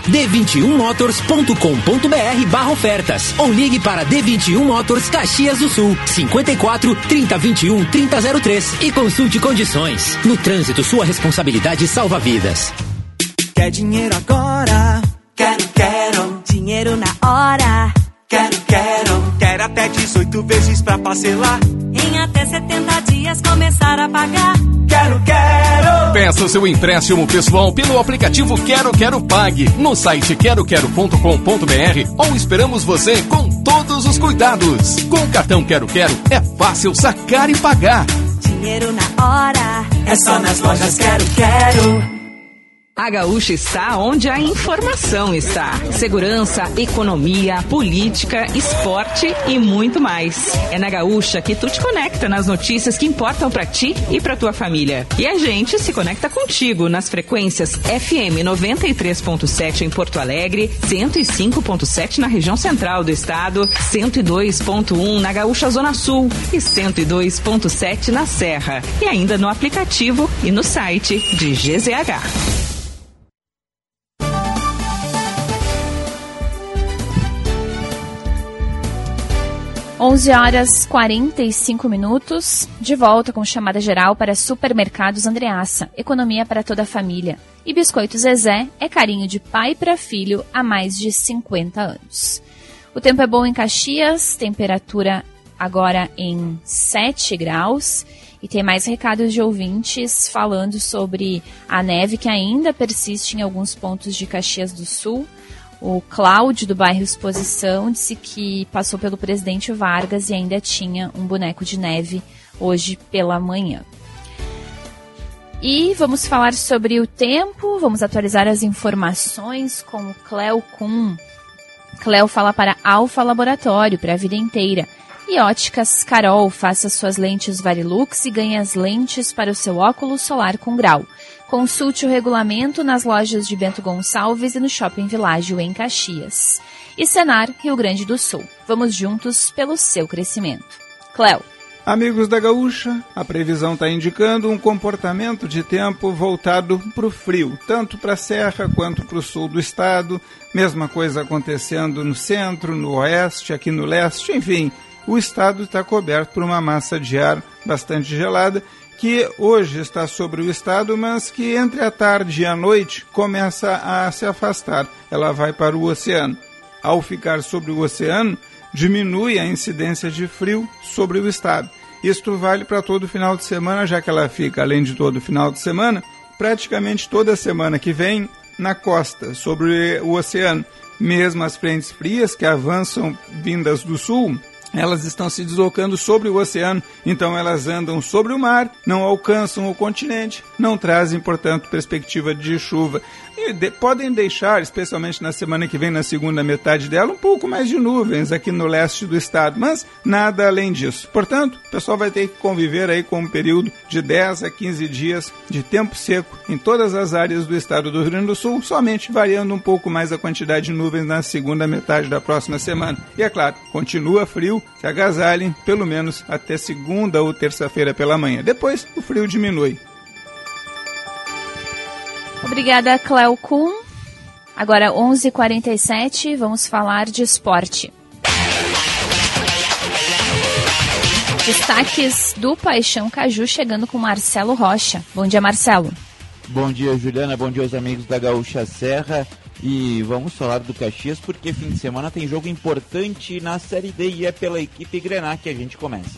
d21motors.com.br/ofertas ou ligue para D21 Motors Caxias do Sul 54 3021 3003 e consulte condições. No trânsito, sua responsabilidade salva vidas. Quer dinheiro agora? Quero. Dinheiro na hora? Quero. Quero até 18 vezes pra parcelar. Em até 70 dias começar a pagar. Quero. Peça seu empréstimo pessoal pelo aplicativo Quero Pague no site quero.com.br ou esperamos você com todos os cuidados. Com o cartão Quero é fácil sacar e pagar. Dinheiro na hora. É só nas lojas Quero. A Gaúcha está onde a informação está. Segurança, economia, política, esporte e muito mais. É na Gaúcha que tu te conecta nas notícias que importam pra ti e pra tua família. E a gente se conecta contigo nas frequências FM 93.7 em Porto Alegre, 105.7 na região central do estado, 102.1 na Gaúcha Zona Sul e 102.7 na Serra. E ainda no aplicativo e no site de GZH. 11h45, de volta com chamada geral para Supermercados Andreassa, economia para toda a família. E Biscoitos Zezé é carinho de pai para filho há mais de 50 anos. O tempo é bom em Caxias, temperatura agora em 7 graus. E tem mais recados de ouvintes falando sobre a neve que ainda persiste em alguns pontos de Caxias do Sul. O Cláudio, do bairro Exposição, disse que passou pelo Presidente Vargas e ainda tinha um boneco de neve hoje pela manhã. E vamos falar sobre o tempo, vamos atualizar as informações com o Cléo Kuhn. Cléo fala para Alfa Laboratório, para a vida inteira. E Óticas Carol, faça suas lentes Varilux e ganhe as lentes para o seu óculos solar com grau. Consulte o regulamento nas lojas de Bento Gonçalves e no Shopping Világio em Caxias. E Senar, Rio Grande do Sul. Vamos juntos pelo seu crescimento. Cléo. Amigos da Gaúcha, a previsão está indicando um comportamento de tempo voltado para o frio, tanto para a serra quanto para o sul do estado. Mesma coisa acontecendo no centro, no oeste, aqui no leste, enfim. O estado está coberto por uma massa de ar bastante gelada, que hoje está sobre o estado, mas que entre a tarde e a noite começa a se afastar. Ela vai para o oceano. Ao ficar sobre o oceano, diminui a incidência de frio sobre o estado. Isto vale para todo final de semana, já que ela fica, além de todo final de semana, praticamente toda semana que vem na costa, sobre o oceano. Mesmo as frentes frias que avançam vindas do sul, elas estão se deslocando sobre o oceano, então elas andam sobre o mar, não alcançam o continente, não trazem, portanto, perspectiva de chuva. E podem deixar, especialmente na semana que vem, na segunda metade dela, um pouco mais de nuvens aqui no leste do estado, mas nada além disso. Portanto, o pessoal vai ter que conviver aí com um período de 10 a 15 dias de tempo seco em todas as áreas do estado do Rio Grande do Sul, somente variando um pouco mais a quantidade de nuvens na segunda metade da próxima semana. E é claro, continua frio, se agasalhem pelo menos até segunda ou terça-feira pela manhã. Depois, o frio diminui. Obrigada, Cléo Kuhn. Agora, 11h47, vamos falar de esporte. Destaques do Paixão Caju chegando com Marcelo Rocha. Bom dia, Marcelo. Bom dia, Juliana. Bom dia aos amigos da Gaúcha Serra. E vamos falar do Caxias porque fim de semana tem jogo importante na Série D e é pela equipe Grená que a gente começa.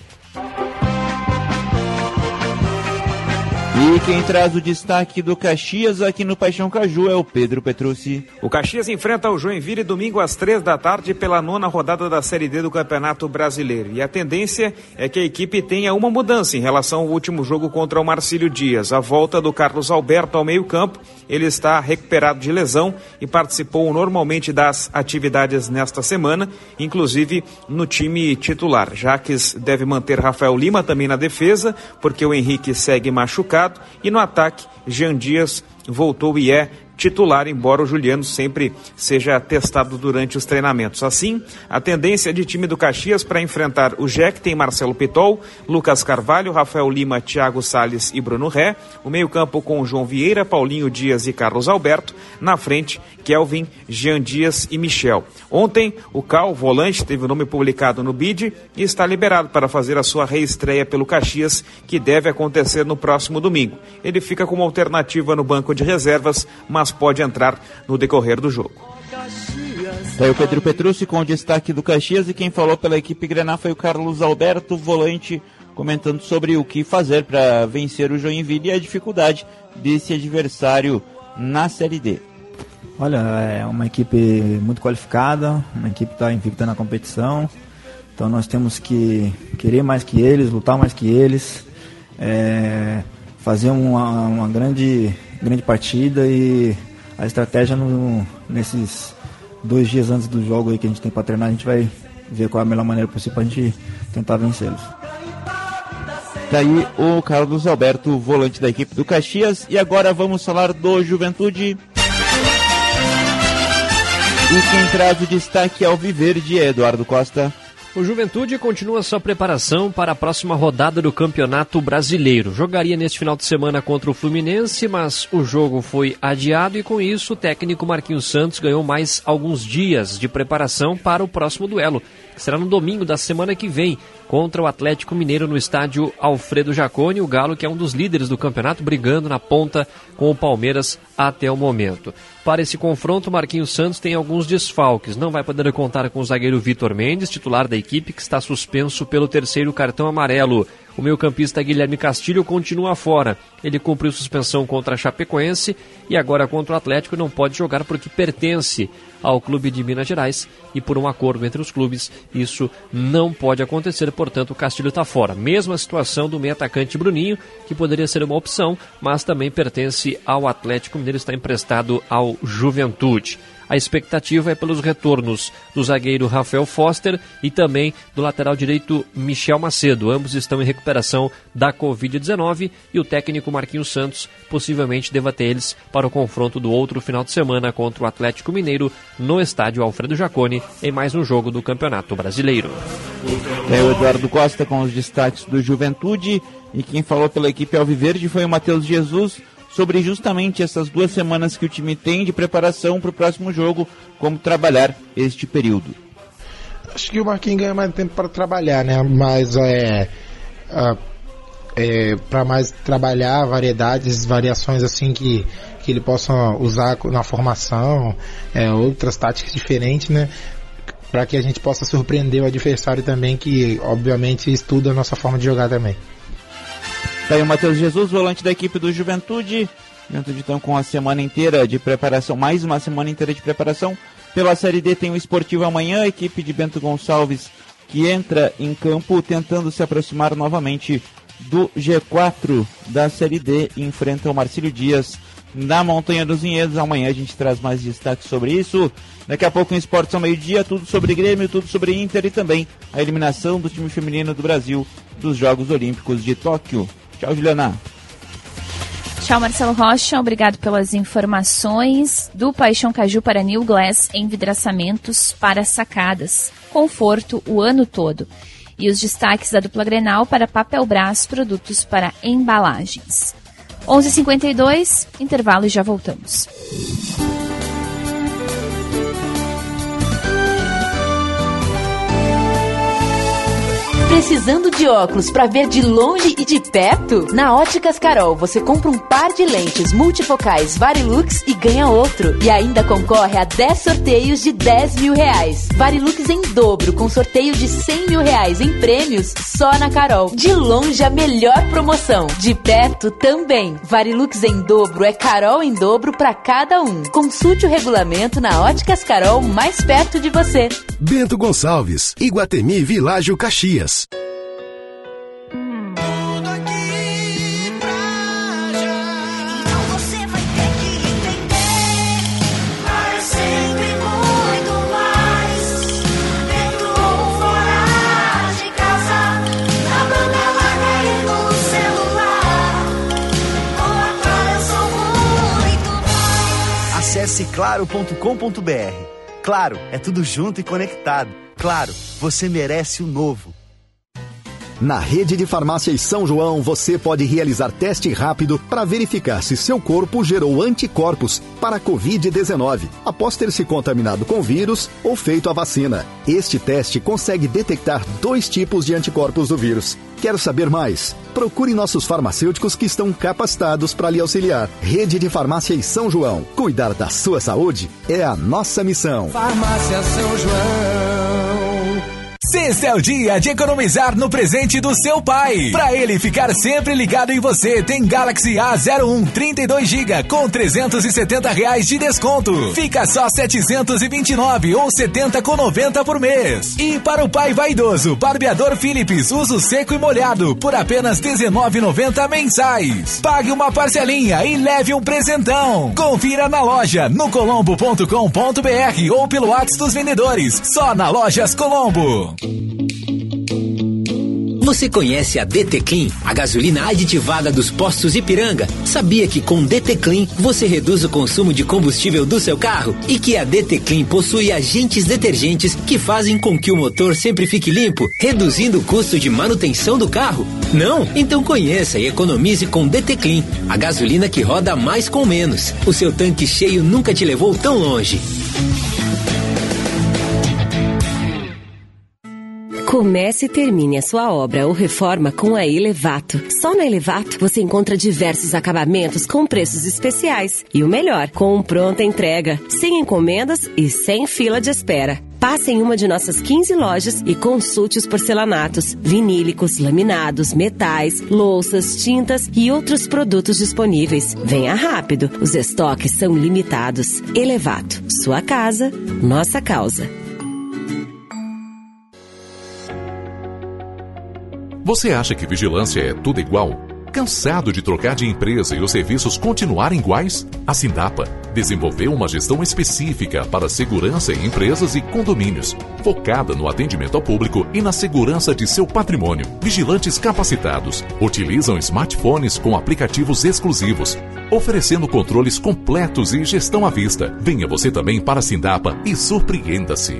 E quem traz o destaque do Caxias aqui no Paixão Caju é o Pedro Petrucci. O Caxias enfrenta o Joinville domingo às 3h pela 9ª rodada da Série D do Campeonato Brasileiro. E a tendência é que a equipe tenha uma mudança em relação ao último jogo contra o Marcílio Dias. A volta do Carlos Alberto ao meio-campo, ele está recuperado de lesão e participou normalmente das atividades nesta semana, inclusive no time titular. Jaques deve manter Rafael Lima também na defesa, porque o Henrique segue machucado. E no ataque, Jean Dias voltou e é titular, embora o Juliano sempre seja testado durante os treinamentos. Assim, a tendência de time do Caxias para enfrentar o Jack tem Marcelo Pitol, Lucas Carvalho, Rafael Lima, Thiago Salles e Bruno Ré, o meio-campo com João Vieira, Paulinho Dias e Carlos Alberto, na frente, Kelvin, Jean Dias e Michel. Ontem, o Cal, volante, teve o nome publicado no BID e está liberado para fazer a sua reestreia pelo Caxias, que deve acontecer no próximo domingo. Ele fica como alternativa no banco de reservas, mas mas pode entrar no decorrer do jogo. Daí o Pedro Petrucci com o destaque do Caxias, e quem falou pela equipe Grená foi o Carlos Alberto, volante, comentando sobre o que fazer para vencer o Joinville e a dificuldade desse adversário na Série D. Olha, é uma equipe muito qualificada, uma equipe que está invicta na competição, então nós temos que querer mais que eles, lutar mais que eles, fazer uma grande partida, e a estratégia nesses 2 dias antes do jogo aí que a gente tem para treinar, a gente vai ver qual é a melhor maneira possível para a gente tentar vencê-los. Daí o Carlos Alberto, volante da equipe do Caxias, e agora vamos falar do Juventude. E quem traz o destaque ao Alviverde é Eduardo Costa. O Juventude continua sua preparação para a próxima rodada do Campeonato Brasileiro. Jogaria neste final de semana contra o Fluminense, mas o jogo foi adiado e com isso o técnico Marquinhos Santos ganhou mais alguns dias de preparação para o próximo duelo, que será no domingo da semana que vem, contra o Atlético Mineiro no estádio Alfredo Jaconi, o Galo que é um dos líderes do campeonato, brigando na ponta com o Palmeiras até o momento. Para esse confronto, Marquinhos Santos tem alguns desfalques. Não vai poder contar com o zagueiro Vitor Mendes, titular da equipe, que está suspenso pelo 3º cartão amarelo. O meio-campista Guilherme Castilho continua fora. Ele cumpriu suspensão contra a Chapecoense e agora contra o Atlético não pode jogar porque pertence ao clube de Minas Gerais e por um acordo entre os clubes isso não pode acontecer, portanto o Castilho está fora. Mesma situação do meio-atacante Bruninho, que poderia ser uma opção, mas também pertence ao Atlético Mineiro, está emprestado ao Juventude. A expectativa é pelos retornos do zagueiro Rafael Foster e também do lateral direito Michel Macedo. Ambos estão em recuperação da Covid-19 e o técnico Marquinhos Santos possivelmente deva ter eles para o confronto do outro final de semana contra o Atlético Mineiro no estádio Alfredo Jaconi, em mais um jogo do Campeonato Brasileiro. É o Eduardo Costa com os destaques do Juventude, e quem falou pela equipe Alviverde foi o Matheus Jesus, sobre justamente essas 2 semanas que o time tem de preparação para o próximo jogo, como trabalhar este período. Acho que o Marquinhos ganha mais tempo para trabalhar, né? Mas para mais trabalhar variações assim que ele possa usar na formação, outras táticas diferentes, né? Para que a gente possa surpreender o adversário também, que obviamente estuda a nossa forma de jogar também. Tá aí o Matheus Jesus, volante da equipe do Juventude. Juventude então com a semana inteira de preparação, mais uma semana inteira de preparação. Pela Série D tem o Esportivo amanhã, a equipe de Bento Gonçalves que entra em campo tentando se aproximar novamente do G4 da Série D e enfrenta o Marcílio Dias na Montanha dos Vinhedos. Amanhã a gente traz mais destaques sobre isso. Daqui a pouco em Esportes ao meio-dia, tudo sobre Grêmio, tudo sobre Inter e também a eliminação do time feminino do Brasil dos Jogos Olímpicos de Tóquio. Tchau, Juliana. Tchau, Marcelo Rocha. Obrigado pelas informações. Do Paixão Caju para New Glass, envidraçamentos para sacadas. Conforto o ano todo. E os destaques da dupla Grenal para Papel Brás, produtos para embalagens. 11h52, intervalo e já voltamos. Precisando de óculos para ver de longe e de perto? Na Óticas Carol, você compra um par de lentes multifocais Varilux e ganha outro. E ainda concorre a 10 sorteios de R$10 mil. Varilux em dobro, com sorteio de R$100 mil em prêmios só na Carol. De longe, a melhor promoção. De perto também. Varilux em dobro é Carol em dobro para cada um. Consulte o regulamento na Óticas Carol, mais perto de você. Bento Gonçalves, Iguatemi Világio Caxias. Acesse claro.com.br. Claro, é tudo junto e conectado. Claro, você merece o novo. Na rede de farmácias São João, você pode realizar teste rápido para verificar se seu corpo gerou anticorpos para a Covid-19, após ter se contaminado com vírus ou feito a vacina. Este teste consegue detectar 2 tipos de anticorpos do vírus, Quer saber mais? Procure nossos farmacêuticos que estão capacitados para lhe auxiliar. Rede de Farmácias São João. Cuidar da sua saúde é a nossa missão. Farmácia São João. Sexta é o dia de economizar no presente do seu pai. Pra ele ficar sempre ligado em você, tem Galaxy A01 32GB com R$370 de desconto. Fica só R$729 ou R$70,90 por mês. E para o pai vaidoso, barbeador Philips, uso seco e molhado, por apenas R$19,90 mensais. Pague uma parcelinha e leve um presentão. Confira na loja, no colombo.com.br ou pelo WhatsApp dos vendedores. Só na Lojas Colombo. Você conhece a DT Clean, a gasolina aditivada dos postos Ipiranga? Sabia que com DT Clean você reduz o consumo de combustível do seu carro? E que a DT Clean possui agentes detergentes que fazem com que o motor sempre fique limpo, reduzindo o custo de manutenção do carro? Não? Então conheça e economize com DT Clean, a gasolina que roda mais com menos. O seu tanque cheio nunca te levou tão longe. Comece e termine a sua obra ou reforma com a Elevato. Só na Elevato você encontra diversos acabamentos com preços especiais. E o melhor, com pronta entrega, sem encomendas e sem fila de espera. Passe em uma de nossas 15 lojas e consulte os porcelanatos, vinílicos, laminados, metais, louças, tintas e outros produtos disponíveis. Venha rápido, os estoques são limitados. Elevato, sua casa, nossa causa. Você acha que vigilância é tudo igual? Cansado de trocar de empresa e os serviços continuarem iguais? A Sindapa desenvolveu uma gestão específica para segurança em empresas e condomínios, focada no atendimento ao público e na segurança de seu patrimônio. Vigilantes capacitados utilizam smartphones com aplicativos exclusivos, oferecendo controles completos e gestão à vista. Venha você também para a Sindapa e surpreenda-se.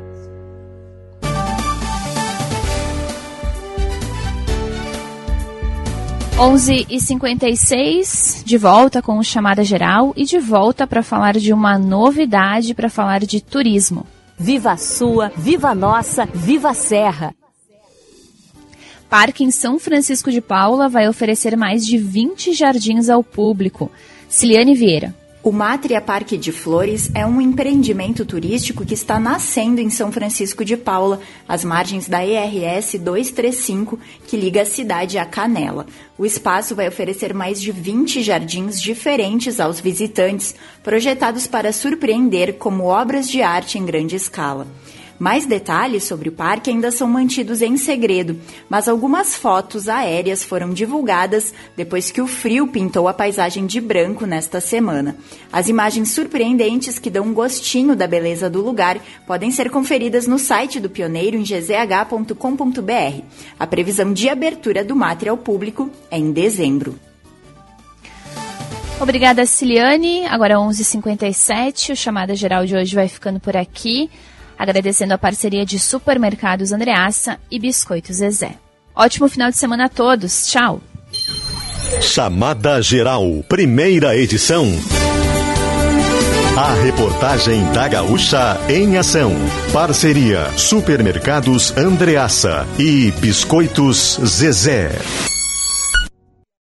11h56, de volta com o Chamada Geral e de volta para falar de uma novidade, para falar de turismo. Viva a sua, viva a nossa, viva a Serra! Parque em São Francisco de Paula vai oferecer mais de 20 jardins ao público. Ciliane Vieira. O Mátria Parque de Flores é um empreendimento turístico que está nascendo em São Francisco de Paula, às margens da ERS 235, que liga a cidade à Canela. O espaço vai oferecer mais de 20 jardins diferentes aos visitantes, projetados para surpreender como obras de arte em grande escala. Mais detalhes sobre o parque ainda são mantidos em segredo, mas algumas fotos aéreas foram divulgadas depois que o frio pintou a paisagem de branco nesta semana. As imagens surpreendentes que dão um gostinho da beleza do lugar podem ser conferidas no site do Pioneiro em gzh.com.br. A previsão de abertura do Mátria ao público é em dezembro. Obrigada, Ciliane. Agora 11h57, o Chamada Geral de hoje vai ficando por aqui. Agradecendo a parceria de Supermercados Andreassa e Biscoitos Zezé. Ótimo final de semana a todos. Tchau. Chamada Geral, primeira edição. A reportagem da Gaúcha em ação. Parceria Supermercados Andreassa e Biscoitos Zezé.